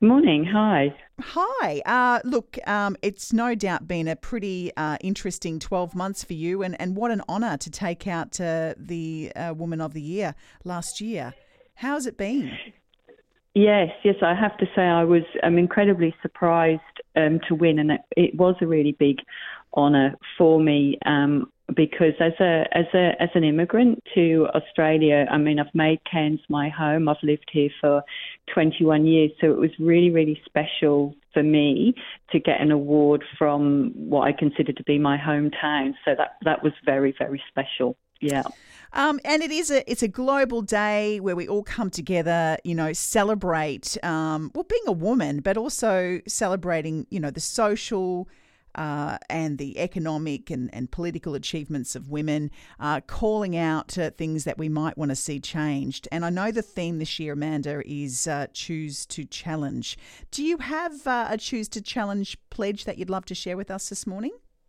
Morning. Hi. Hi. It's no doubt been a pretty interesting 12 months for you, and what an honour to take out the Woman of the Year last year. How's it been? Yes. I have to say I'm incredibly surprised to win, and it was a really big honour for me because as an immigrant to Australia, I've made Cairns my home. I've lived here for 21 years, so it was really, really special for me to get an award from what I consider to be my hometown. So that was very, very special. Yeah. And it's a global day where we all come together, celebrate, being a woman, but also celebrating, the social and the economic and political achievements of women, calling out things that we might want to see changed. And I know the theme this year, Amanda, is Choose to Challenge. Do you have a Choose to Challenge pledge that you'd love to share with us this morning?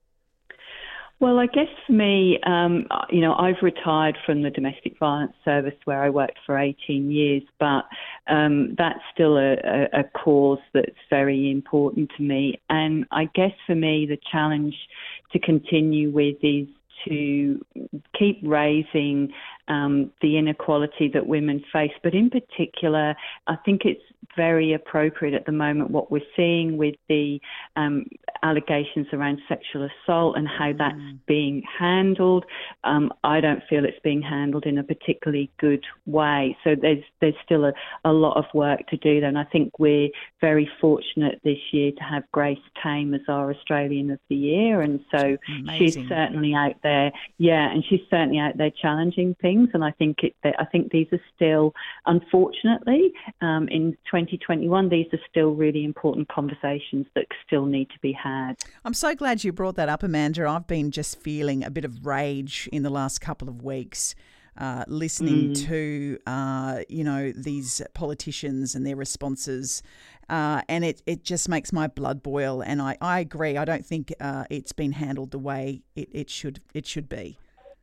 Well, I guess for me, I've retired from the domestic violence service where I worked for 18 years, but that's still a cause that's very important to me. And I guess for me, the challenge to continue with is to keep raising the inequality that women face. But in particular, I think it's very appropriate at the moment what we're seeing with the allegations around sexual assault and how that's being handled. I don't feel it's being handled in a particularly good way. So there's still a lot of work to do there. And I think we're very fortunate this year to have Grace Tame as our Australian of the Year. And so she's certainly out there. Yeah, and she's certainly out there challenging things. And I think these are still, unfortunately, in 2021, these are still really important conversations that still need to be had. I'm so glad you brought that up, Amanda. I've been just feeling a bit of rage in the last couple of weeks, listening to, these politicians and their responses. And it just makes my blood boil. And I agree. I don't think it's been handled the way it should be.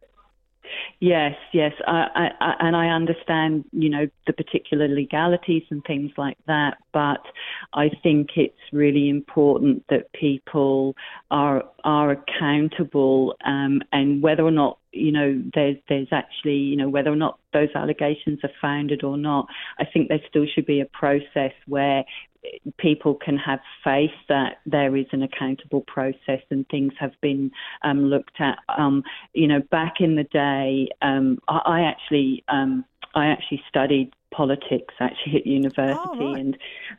Yes. And I understand, the particular legalities and things like that, but I think it's really important that people are accountable, and whether or not, there's actually, whether or not those allegations are founded or not, I think there still should be a process where people can have faith that there is an accountable process and things have been looked at. Back in the day, I actually studied politics actually at university. Oh, right.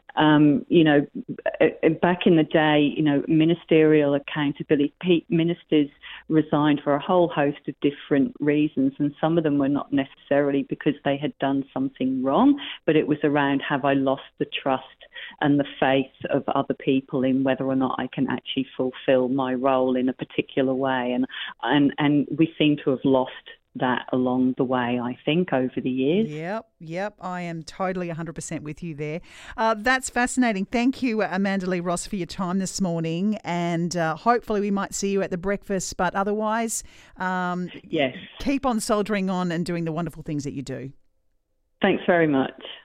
And back in the day, ministerial accountability, ministers resigned for a whole host of different reasons, and some of them were not necessarily because they had done something wrong, but it was around, have I lost the trust and the faith of other people in whether or not I can actually fulfill my role in a particular way, and we seem to have lost that along the way, I think, over the years. Yep. I am totally 100% with you there. That's fascinating. Thank you, Amanda Lee Ross, for your time this morning. And hopefully we might see you at the breakfast. But otherwise, yes, keep on soldiering on and doing the wonderful things that you do. Thanks very much.